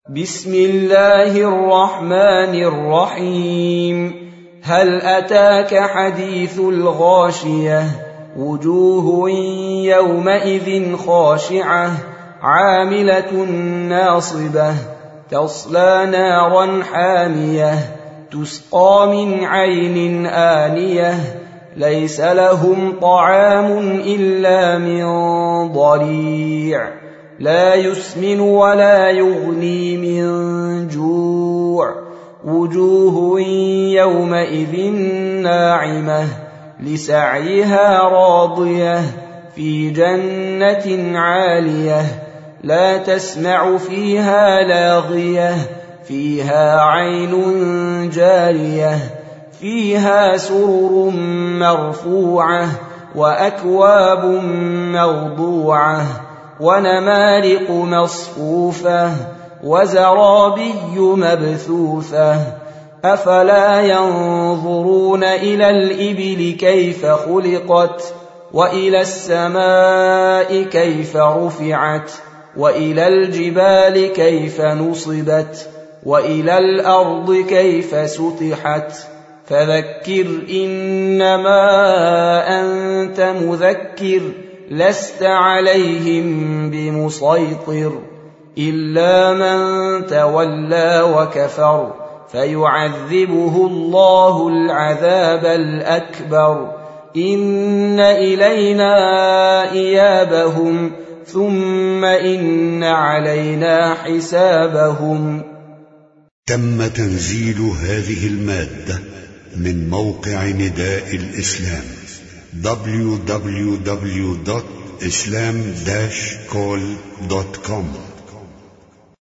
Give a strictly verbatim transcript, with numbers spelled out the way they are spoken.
بسم الله الرحمن الرحيم. هل أتاك حديث الغاشية؟ وجوه يومئذ خاشعة عاملة ناصبة تصلى نارا حامية تسقى من عين آنية ليس لهم طعام إلا من ضريع لا يسمن ولا يغني من جوع وجوه يومئذ ناعمة لسعيها راضية في جنة عالية لا تسمع فيها لاغية فيها عين جارية فيها سرر مرفوعة وأكواب موضوعة ونمارق مصفوفة وزرابي مبثوثة أفلا ينظرون إلى الإبل كيف خلقت وإلى السماء كيف رفعت وإلى الجبال كيف نصبت وإلى الأرض كيف سطحت فذكر إنما أنت مذكر لست عليهم بمسيطر إلا من تولى وكفر فيعذبه الله العذاب الأكبر إن إلينا إيابهم ثم إن علينا حسابهم. تم تنزيل هذه المادة من موقع نداء الإسلام دبليو دبليو دبليو دوت إسلام داش كول دوت كوم.